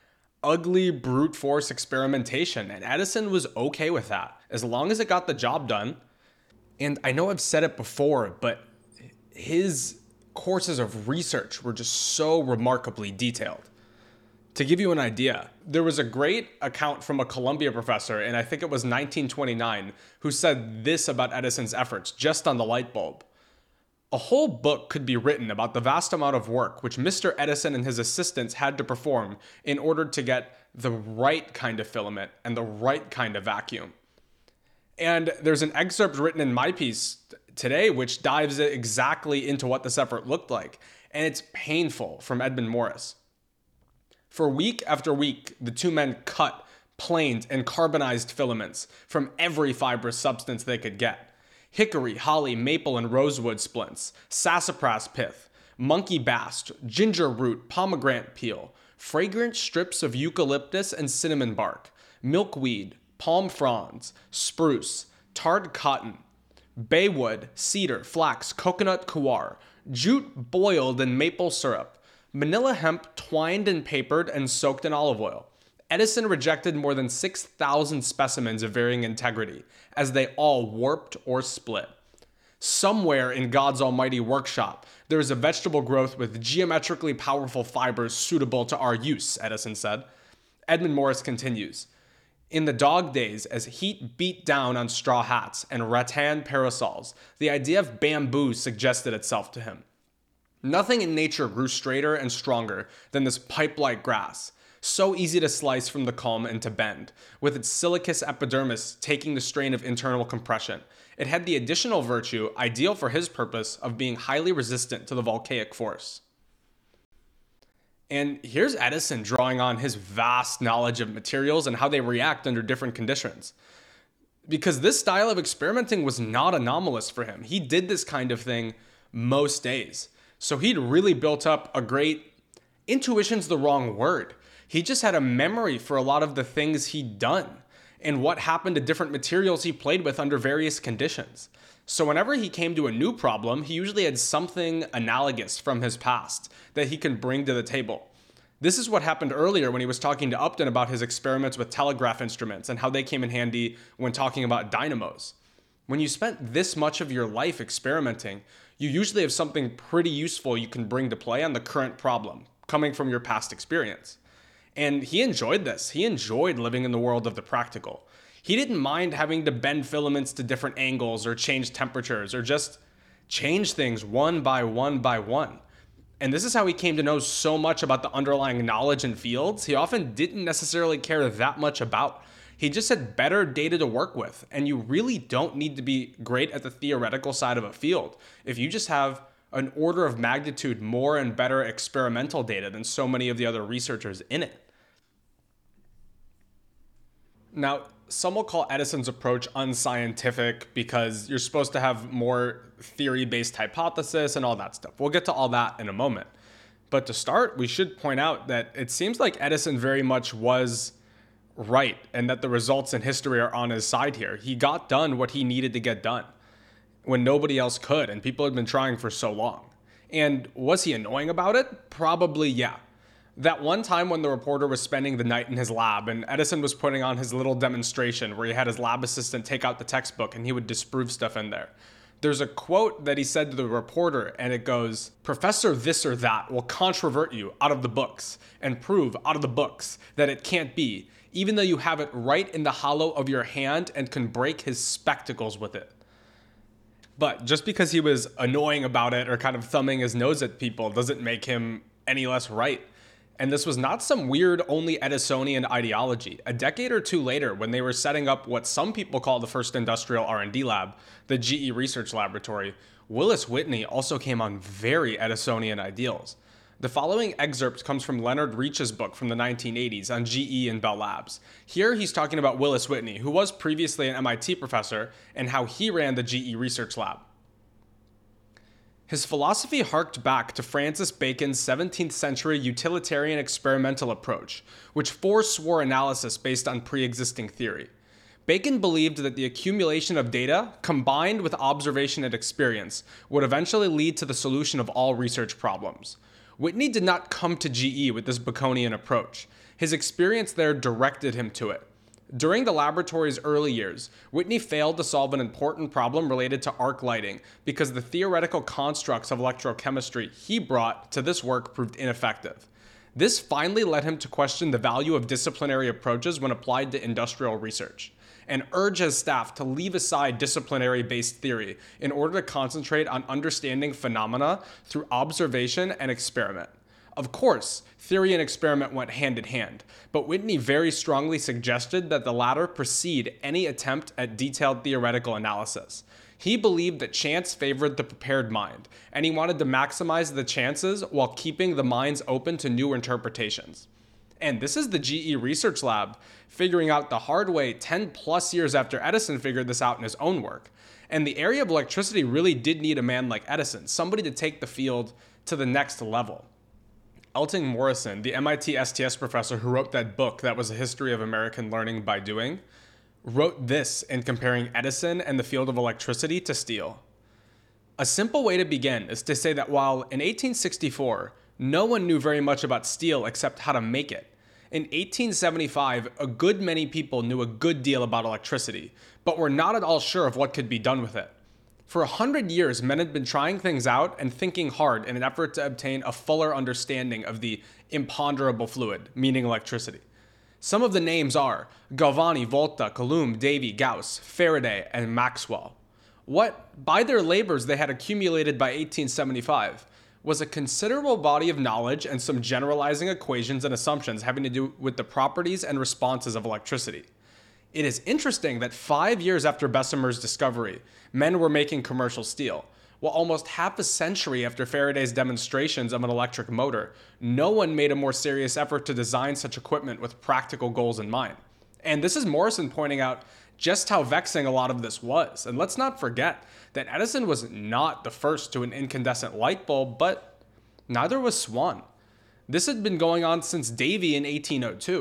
S1: ugly brute force experimentation. And Edison was okay with that, as long as it got the job done. And I know I've said it before, but his courses of research were just so remarkably detailed. To give you an idea, there was a great account from a Columbia professor, and I think it was 1929, who said this about Edison's efforts just on the light bulb. A whole book could be written about the vast amount of work which Mr. Edison and his assistants had to perform in order to get the right kind of filament and the right kind of vacuum. And there's an excerpt written in my piece today which dives exactly into what this effort looked like, and it's painful, from Edmund Morris. For week after week, the two men cut, planed, and carbonized filaments from every fibrous substance they could get. Hickory, holly, maple, and rosewood splints, sassafras pith, monkey bast, ginger root, pomegranate peel, fragrant strips of eucalyptus and cinnamon bark, milkweed, palm fronds, spruce, tarred cotton, baywood, cedar, flax, coconut coir, jute boiled in maple syrup, manila hemp twined and papered and soaked in olive oil. Edison rejected more than 6,000 specimens of varying integrity, as they all warped or split. Somewhere in God's almighty workshop, there is a vegetable growth with geometrically powerful fibers suitable to our use, Edison said. Edmund Morris continues, in the dog days, as heat beat down on straw hats and rattan parasols, the idea of bamboo suggested itself to him. Nothing in nature grew straighter and stronger than this pipe-like grass, so easy to slice from the culm and to bend, with its silicous epidermis taking the strain of internal compression. It had the additional virtue, ideal for his purpose, of being highly resistant to the volcanic force. And here's Edison drawing on his vast knowledge of materials and how they react under different conditions. Because this style of experimenting was not anomalous for him. He did this kind of thing most days. So he'd really built up a great, intuition's the wrong word. He just had a memory for a lot of the things he'd done. and what happened to different materials he played with under various conditions. So whenever he came to a new problem, he usually had something analogous from his past that he can bring to the table. This is what happened earlier when he was talking to Upton about his experiments with telegraph instruments and how they came in handy when talking about dynamos. When you spent this much of your life experimenting, you usually have something pretty useful you can bring to play on the current problem, coming from your past experience. And he enjoyed this. He enjoyed living in the world of the practical. He didn't mind having to bend filaments to different angles or change temperatures or just change things one by one by one. And this is how he came to know so much about the underlying knowledge in fields he often didn't necessarily care that much about. He just had better data to work with, and you really don't need to be great at the theoretical side of a field if you just have an order of magnitude more and better experimental data than so many of the other researchers in it. Now, some will call Edison's approach unscientific because you're supposed to have more theory-based hypothesis and all that stuff. We'll get to all that in a moment. But to start, we should point out that it seems like Edison very much was right and that the results in history are on his side here. He got done what he needed to get done when nobody else could, and people had been trying for so long. And was he annoying about it? Probably, yeah. That one time when the reporter was spending the night in his lab and Edison was putting on his little demonstration where he had his lab assistant take out the textbook and he would disprove stuff in there. There's a quote that he said to the reporter, and it goes, "Professor this or that will controvert you out of the books and prove out of the books that it can't be, even though you have it right in the hollow of your hand and can break his spectacles with it." But just because he was annoying about it or kind of thumbing his nose at people doesn't make him any less right. And this was not some weird only Edisonian ideology. A decade or two later, when they were setting up what some people call the first industrial R&D lab, the GE Research Laboratory, Willis Whitney also came on very Edisonian ideals. The following excerpt comes from Leonard Reach's book from the 1980s on GE and Bell Labs. Here he's talking about Willis Whitney, who was previously an MIT professor, and how he ran the GE Research Lab. His philosophy harked back to Francis Bacon's 17th century utilitarian experimental approach, which forswore analysis based on pre-existing theory. Bacon believed that the accumulation of data, combined with observation and experience, would eventually lead to the solution of all research problems. Whitney did not come to GE with this Baconian approach. His experience there directed him to it. During the laboratory's early years, Whitney failed to solve an important problem related to arc lighting because the theoretical constructs of electrochemistry he brought to this work proved ineffective. This finally led him to question the value of disciplinary approaches when applied to industrial research, and urge his staff to leave aside disciplinary-based theory in order to concentrate on understanding phenomena through observation and experiment. Of course, theory and experiment went hand in hand, but Whitney very strongly suggested that the latter precede any attempt at detailed theoretical analysis. He believed that chance favored the prepared mind, and he wanted to maximize the chances while keeping the minds open to new interpretations. And this is the GE Research Lab figuring out the hard way 10 plus years after Edison figured this out in his own work. And the area of electricity really did need a man like Edison, somebody to take the field to the next level. Elting Morrison, the MIT STS professor who wrote that book that was a history of American learning by doing, wrote this in comparing Edison and the field of electricity to steel. A simple way to begin is to say that while in 1864, no one knew very much about steel except how to make it, in 1875, a good many people knew a good deal about electricity, but were not at all sure of what could be done with it. For 100 years, men had been trying things out and thinking hard in an effort to obtain a fuller understanding of the imponderable fluid, meaning electricity. Some of the names are Galvani, Volta, Coulomb, Davy, Gauss, Faraday, and Maxwell. What, by their labors they had accumulated by 1875, was a considerable body of knowledge and some generalizing equations and assumptions having to do with the properties and responses of electricity. It is interesting that 5 years after Bessemer's discovery, men were making commercial steel, while almost half a century after Faraday's demonstrations of an electric motor, no one made a more serious effort to design such equipment with practical goals in mind. And this is Morrison pointing out just how vexing a lot of this was. And let's not forget that Edison was not the first to an incandescent light bulb, but neither was Swan. This had been going on since Davy in 1802.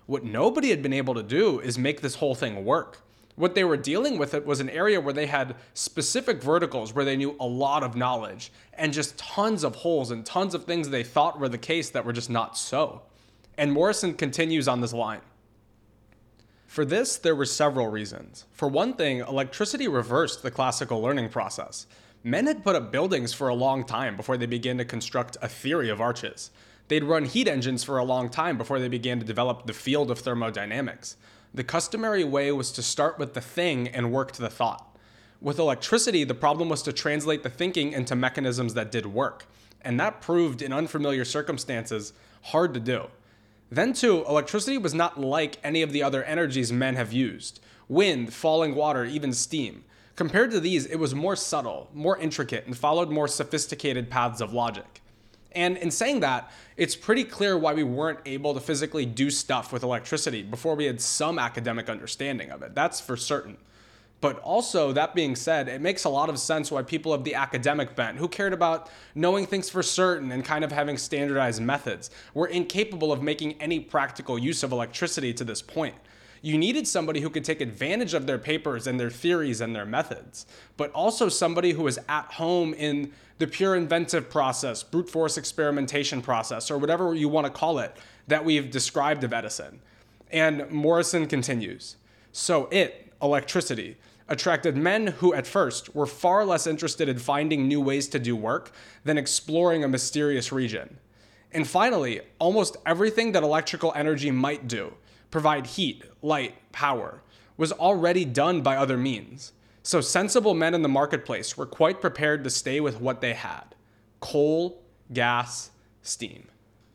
S1: What nobody had been able to do is make this whole thing work. What they were dealing with it was an area where they had specific verticals where they knew a lot of knowledge and just tons of holes and tons of things they thought were the case that were just not so. And Morrison continues on this line. For this, there were several reasons. For one thing, electricity reversed the classical learning process. Men had put up buildings for a long time before they began to construct a theory of arches. They'd run heat engines for a long time before they began to develop the field of thermodynamics. The customary way was to start with the thing and work to the thought. With electricity, the problem was to translate the thinking into mechanisms that did work, and that proved in unfamiliar circumstances hard to do. Then too, electricity was not like any of the other energies men have used. Wind, falling water, even steam. Compared to these, it was more subtle, more intricate, and followed more sophisticated paths of logic. And in saying that, it's pretty clear why we weren't able to physically do stuff with electricity before we had some academic understanding of it. That's for certain. But also, that being said, it makes a lot of sense why people of the academic bent, who cared about knowing things for certain and kind of having standardized methods, were incapable of making any practical use of electricity to this point. You needed somebody who could take advantage of their papers and their theories and their methods, but also somebody who was at home in the pure inventive process, brute force experimentation process, or whatever you want to call it, that we've described of Edison. And Morrison continues. So electricity, attracted men who at first were far less interested in finding new ways to do work than exploring a mysterious region. And finally, almost everything that electrical energy might do, provide heat, light, power, was already done by other means. So sensible men in the marketplace were quite prepared to stay with what they had: coal, gas, steam.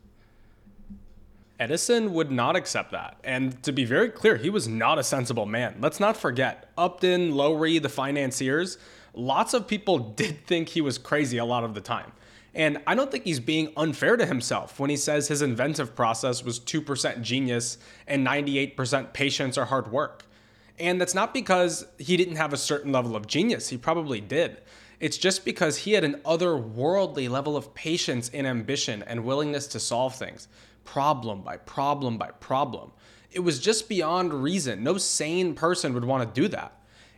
S1: Edison would not accept that. And to be very clear, he was not a sensible man. Let's not forget, Upton, Lowry, the financiers, lots of people did think he was crazy a lot of the time. And I don't think he's being unfair to himself when he says his inventive process was 2% genius and 98% patience or hard work. And that's not because he didn't have a certain level of genius. He probably did. It's just because he had an otherworldly level of patience and ambition and willingness to solve things, problem by problem by problem. It was just beyond reason. No sane person would want to do that.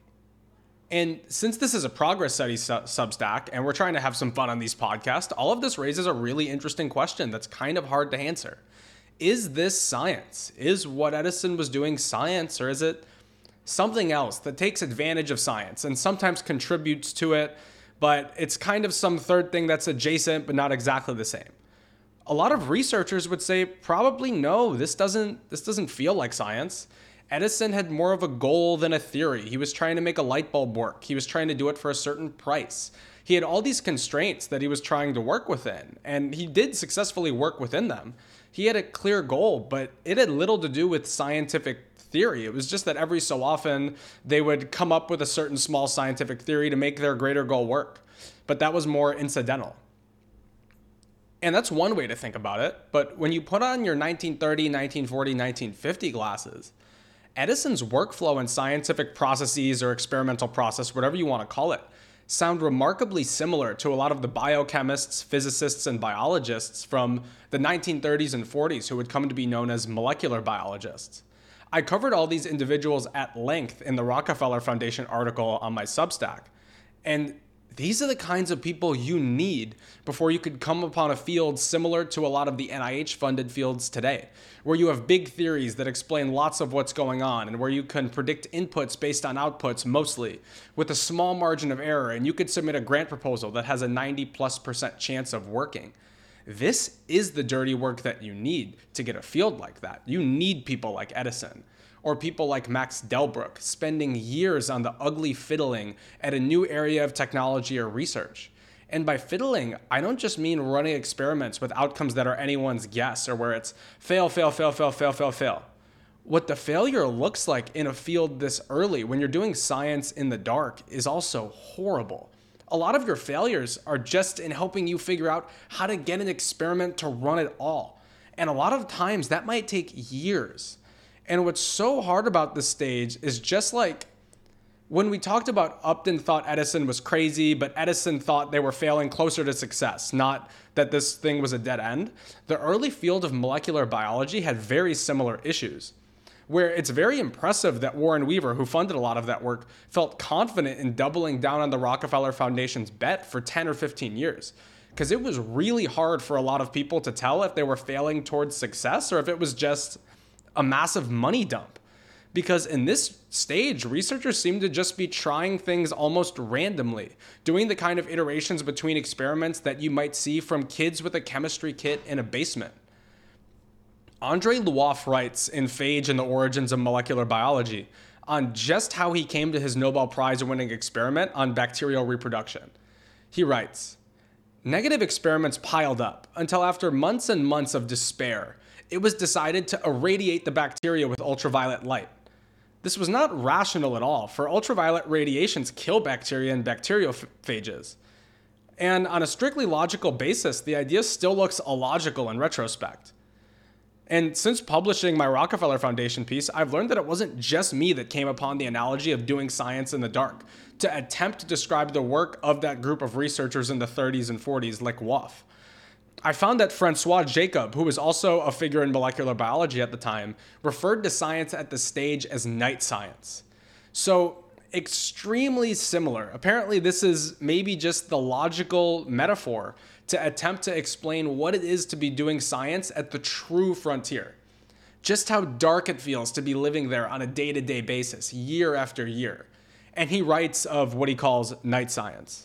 S1: And since this is a progress study Substack, and we're trying to have some fun on these podcasts, all of this raises a really interesting question that's kind of hard to answer. Is this science? Is what Edison was doing science, or is it something else that takes advantage of science and sometimes contributes to it, but it's kind of some third thing that's adjacent but not exactly the same? A lot of researchers would say probably no, this doesn't feel like science. Edison had more of a goal than a theory. He was trying to make a light bulb work. He was trying to do it for a certain price. He had all these constraints that he was trying to work within, and he did successfully work within them. He had a clear goal, but it had little to do with scientific theory. It was just that every so often they would come up with a certain small scientific theory to make their greater goal work. But that was more incidental. And that's one way to think about it. But when you put on your 1930, 1940, 1950 glasses, Edison's workflow and scientific processes or experimental process, whatever you want to call it, sound remarkably similar to a lot of the biochemists, physicists, and biologists from the 1930s and 40s who would come to be known as molecular biologists. I covered all these individuals at length in the Rockefeller Foundation article on my Substack, and these are the kinds of people you need before you could come upon a field similar to a lot of the NIH-funded fields today, where you have big theories that explain lots of what's going on and where you can predict inputs based on outputs mostly, with a small margin of error, and you could submit a grant proposal that has a 90+% chance of working. This is the dirty work that you need to get a field like that. You need people like Edison, or people like Max Delbruck spending years on the ugly fiddling at a new area of technology or research. And by fiddling, I don't just mean running experiments with outcomes that are anyone's guess or where it's fail, fail, fail, fail, fail, fail, fail. What the failure looks like in a field this early when you're doing science in the dark is also horrible. A lot of your failures are just in helping you figure out how to get an experiment to run at all. And a lot of times that might take years. And what's so hard about this stage is just like When we talked about Upton thought Edison was crazy, but Edison thought they were failing closer to success, not that this thing was a dead end, the early field of molecular biology had very similar issues. Where it's very impressive that Warren Weaver, who funded a lot of that work, felt confident in doubling down on the Rockefeller Foundation's bet for 10 or 15 years. Because it was really hard for a lot of people to tell if they were failing towards success or if it was just a massive money dump. Because in this stage, researchers seem to just be trying things almost randomly, doing the kind of iterations between experiments that you might see from kids with a chemistry kit in a basement. Andrei Lwoff writes in Phage and the Origins of Molecular Biology on just how he came to his Nobel Prize-winning experiment on bacterial reproduction. He writes, "Negative experiments piled up until after months and months of despair, it was decided to irradiate the bacteria with ultraviolet light. This was not rational at all, for ultraviolet radiations kill bacteria and bacteriophages. And on a strictly logical basis, the idea still looks illogical in retrospect. And since publishing my Rockefeller Foundation piece, I've learned that it wasn't just me that came upon the analogy of doing science in the dark, to attempt to describe the work of that group of researchers in the 30s and 40s like Woff. I found that Francois Jacob, who was also a figure in molecular biology at the time, referred to science at this stage as night science. So, extremely similar. Apparently, this is maybe just the logical metaphor to attempt to explain what it is to be doing science at the true frontier. Just how dark it feels to be living there on a day-to-day basis, year after year. And he writes of what he calls night science.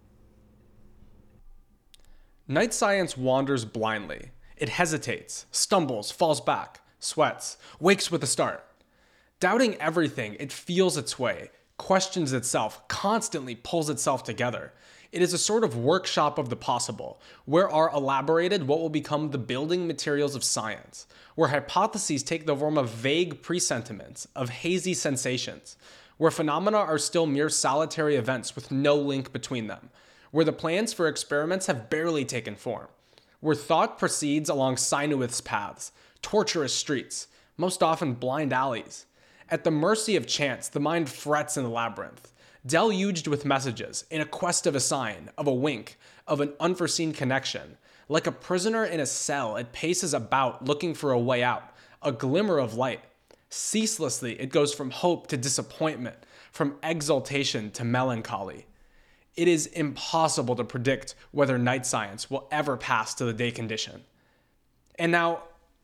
S1: Night science wanders blindly. It hesitates, stumbles, falls back, sweats, wakes with a start. Doubting everything, it feels its way, questions itself, constantly pulls itself together. It is a sort of workshop of the possible, where are elaborated what will become the building materials of science, where hypotheses take the form of vague presentiments, of hazy sensations, where phenomena are still mere solitary events with no link between them, where the plans for experiments have barely taken form, where thought proceeds along sinuous paths, tortuous streets, most often blind alleys. At the mercy of chance, the mind frets in the labyrinth, deluged with messages, in a quest of a sign, of a wink, of an unforeseen connection. Like a prisoner in a cell, it paces about looking for a way out, a glimmer of light. Ceaselessly, it goes from hope to disappointment, from exultation to melancholy. It is impossible to predict whether night science will ever pass to the day condition. And now,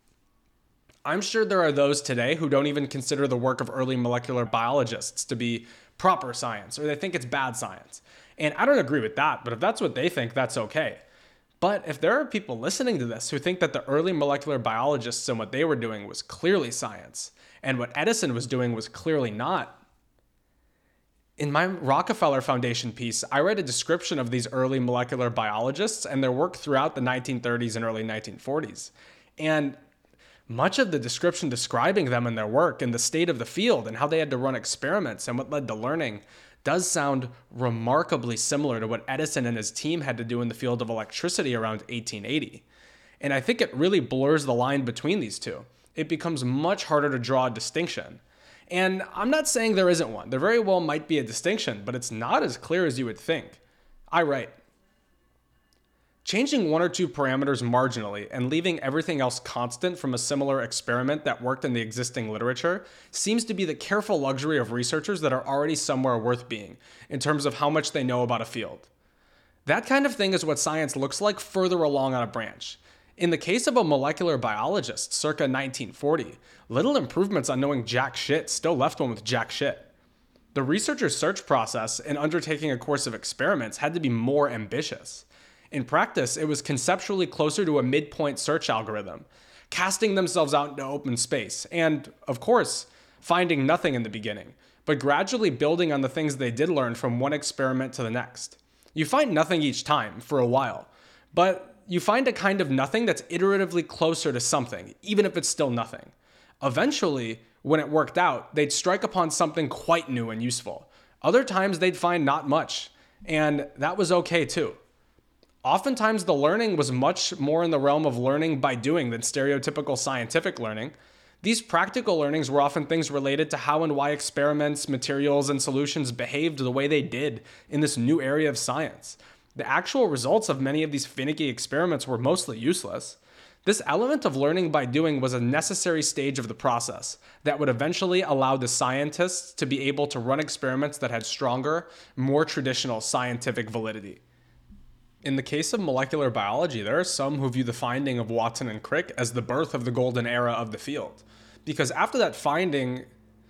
S1: I'm sure there are those today who don't even consider the work of early molecular biologists to be proper science, or they think it's bad science. And I don't agree with that, but if that's what they think, that's okay. But if there are people listening to this who think that the early molecular biologists and what they were doing was clearly science, and what Edison was doing was clearly not, in my Rockefeller Foundation piece, I read a description of these early molecular biologists and their work throughout the 1930s and early 1940s. And much of the description describing them and their work and the state of the field and how they had to run experiments and what led to learning does sound remarkably similar to what Edison and his team had to do in the field of electricity around 1880. And I think it really blurs the line between these two. It becomes much harder to draw a distinction. And I'm not saying there isn't one. There very well might be a distinction, but it's not as clear as you would think. I write, changing one or two parameters marginally and leaving everything else constant from a similar experiment that worked in the existing literature seems to be the careful luxury of researchers that are already somewhere worth being in terms of how much they know about a field. That kind of thing is what science looks like further along on a branch. In the case of a molecular biologist circa 1940, little improvements on knowing jack shit still left one with jack shit. The researcher's search process in undertaking a course of experiments had to be more ambitious. In practice, it was conceptually closer to a midpoint search algorithm, casting themselves out into open space, and, of course, finding nothing in the beginning, but gradually building on the things they did learn from one experiment to the next. You find nothing each time, for a while, but you find a kind of nothing that's iteratively closer to something, even if it's still nothing. Eventually, when it worked out, they'd strike upon something quite new and useful. Other times they'd find not much, and that was okay too. Oftentimes the learning was much more in the realm of learning by doing than stereotypical scientific learning. These practical learnings were often things related to how and why experiments, materials, and solutions behaved the way they did in this new area of science. The actual results of many of these finicky experiments were mostly useless. This element of learning by doing was a necessary stage of the process that would eventually allow the scientists to be able to run experiments that had stronger, more traditional scientific validity. In the case of molecular biology, there are some who view the finding of Watson and Crick as the birth of the golden era of the field. Because after that findings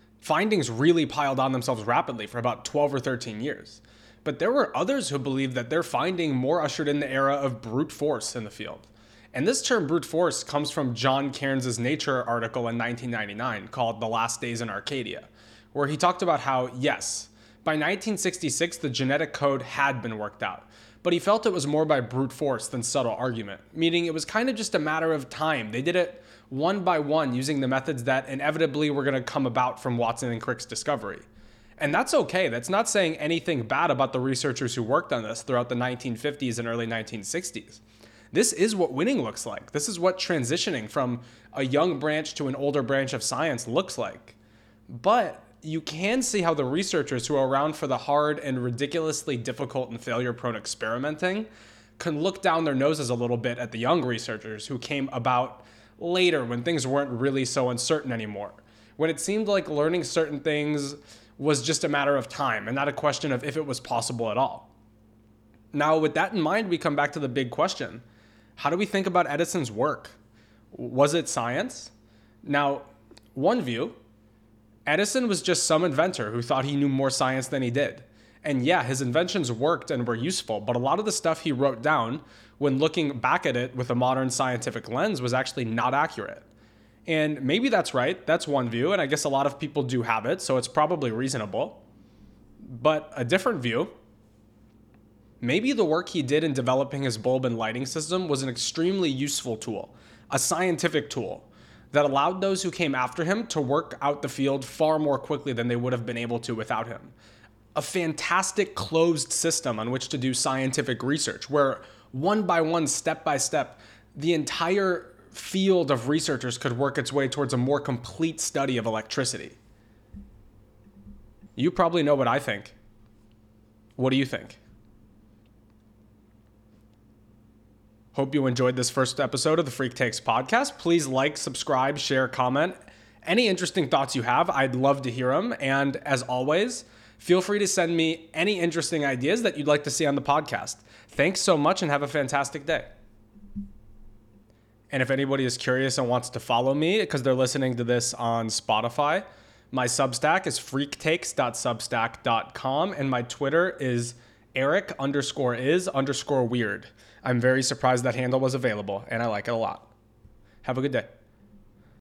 S1: really piled on themselves rapidly for about 12 or 13 years. But there were others who believed that their finding more ushered in the era of brute force in the field. And this term brute force comes from John Cairns' Nature article in 1999 called The Last Days in Arcadia, where he talked about how, yes, by 1966 the genetic code had been worked out, but he felt it was more by brute force than subtle argument, meaning it was kind of just a matter of time. They did it one by one using the methods that inevitably were going to come about from Watson and Crick's discovery. And that's okay. That's not saying anything bad about the researchers who worked on this throughout the 1950s and early 1960s. This is what winning looks like. This is what transitioning from a young branch to an older branch of science looks like. But you can see how the researchers who are around for the hard and ridiculously difficult and failure-prone experimenting can look down their noses a little bit at the young researchers who came about later when things weren't really so uncertain anymore, when it seemed like learning certain things was just a matter of time and not a question of if it was possible at all. Now, with that in mind, we come back to the big question. How do we think about Edison's work? Was it science? Now, one view, Edison was just some inventor who thought he knew more science than he did. And yeah, his inventions worked and were useful, but a lot of the stuff he wrote down, when looking back at it with a modern scientific lens, was actually not accurate. And maybe that's right, that's one view, and I guess a lot of people do have it, so it's probably reasonable. But a different view, maybe the work he did in developing his bulb and lighting system was an extremely useful tool, a scientific tool, that allowed those who came after him to work out the field far more quickly than they would have been able to without him. A fantastic closed system on which to do scientific research, where one by one, step by step, the entire field of researchers could work its way towards a more complete study of electricity. You probably know what I think. What do you think? Hope you enjoyed this first episode of the Freak Takes podcast. Please like, subscribe, share, comment. Any interesting thoughts you have, I'd love to hear them. And as always, feel free to send me any interesting ideas that you'd like to see on the podcast. Thanks so much and have a fantastic day. And if anybody is curious and wants to follow me because they're listening to this on Spotify, my Substack is freaktakes.substack.com and my Twitter is Eric_is_weird. I'm very surprised that handle was available and I like it a lot. Have a good day.